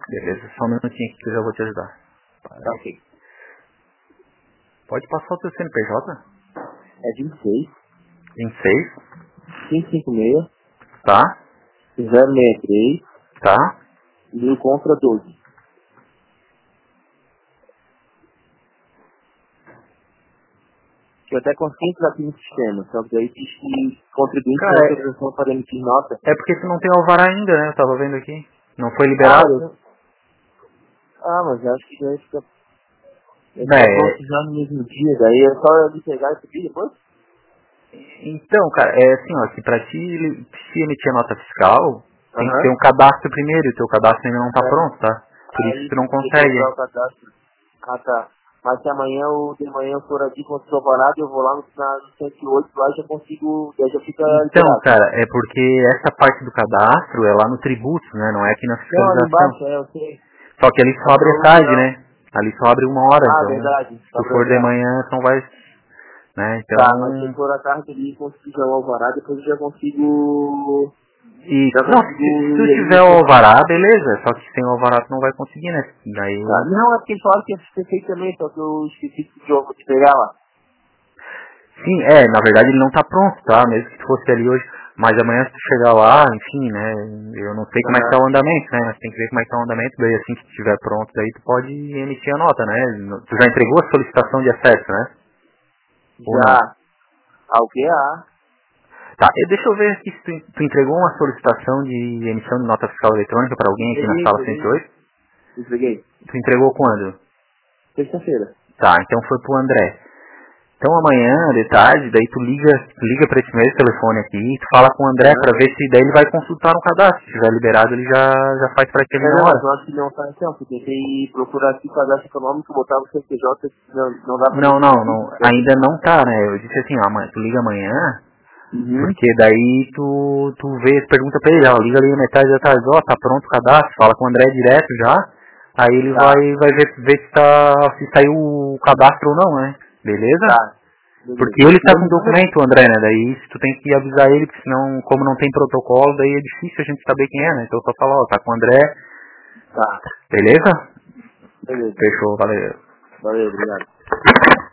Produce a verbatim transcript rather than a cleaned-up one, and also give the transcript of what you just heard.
Beleza, só um minutinho aqui que eu já vou te ajudar. Tá ok. Pode passar o teu C N P J? É vinte e seis, vinte e seis, quinhentos e cinquenta e seis, tá? zero seis três, Tá? mil contra doze. Que eu até consegui entrar aqui no sistema, só que daí fiz que contribuinte Cara, com é, autorização para emitir nota. é porque tu não tem alvará ainda, né? Eu tava vendo aqui. Não foi Ah, liberado? eu- ah, mas eu acho que já fica, já fica É, pronto já no mesmo dia, daí é só eu pegar e subir depois? então, cara, é assim, ó, que pra ti se emitir a nota fiscal, tem que ter Aham. um cadastro primeiro, e o teu cadastro ainda não tá É. pronto, tá? Por isso que Aí tu não tem que entrar consegue. o cadastro. Ah, tá. Mas se amanhã ou de manhã eu for aqui com o seu varado, eu vou lá no, na, no cento e oito, lá já consigo, daí já fica Então, liberado. cara, é porque essa parte do cadastro é lá no tributo, né? Não é aqui na Não, ali fiscalização. embaixo, é, eu sei. Só que ali só abre à Então, tarde, não. né? Ali só abre uma hora, Ah, então verdade. se Só tu pra for de já. manhã, então vai, né? Tá, mas se eu Então, for à tarde ali e conseguir já o alvará, depois eu já consigo. e Já não, se, se consigo tu ir ali tiver no o centro. alvará, beleza. Só que sem o alvará tu não vai conseguir, né? Tá. Daí, Não, é porque eles falaram que ia ser feito também, só que eu esqueci de eu vou te pegar lá. sim, é, na verdade ele não tá pronto, tá? Mesmo que tu fosse ali hoje. Mas amanhã se tu chegar lá, enfim, né? Eu não sei como é que tá Aham. o andamento, né? Mas tem que ver como é que tá o andamento, daí assim que estiver pronto, daí tu pode emitir a nota, né? Tu já entregou a solicitação de acesso, né? Ou não? Já. Ah, o que? Ah. Tá, e deixa eu ver aqui se tu, tu entregou uma solicitação de emissão de nota fiscal eletrônica para alguém aqui na Entreguei, sala cento e entreguei. oito. Entreguei. Tu entregou quando? Terça-feira. Tá, então foi pro André. Então amanhã, de tarde, daí tu liga, tu liga para esse mesmo telefone aqui, tu fala com o André Aham. para ver se daí ele vai consultar no cadastro. Se tiver liberado, ele já, já faz para ti ali É, na não, mas hora. eu acho que não tá então, porque tentei procurar aqui cadastro econômico, botar o C P J, não, não dá pra Não, mim não, subir. não, ainda não tá, né? Eu disse assim, ó, amanhã, tu liga amanhã, Uhum. porque daí tu, tu vê, pergunta pra ele, ó, liga ali na metade da tarde, ó, tá pronto o cadastro, fala com o André direto já, aí ele Tá, vai, vai ver, ver se, tá, se saiu o cadastro ou não, né? Beleza? tá. Beleza. Porque ele tá com Não, não, não. documento, André, né? Daí tu tem que avisar ele, porque senão, como não tem protocolo, daí é difícil a gente saber quem é, né? Então só fala, ó, tá com o André, Tá, beleza? beleza. Fechou, valeu. Valeu, obrigado.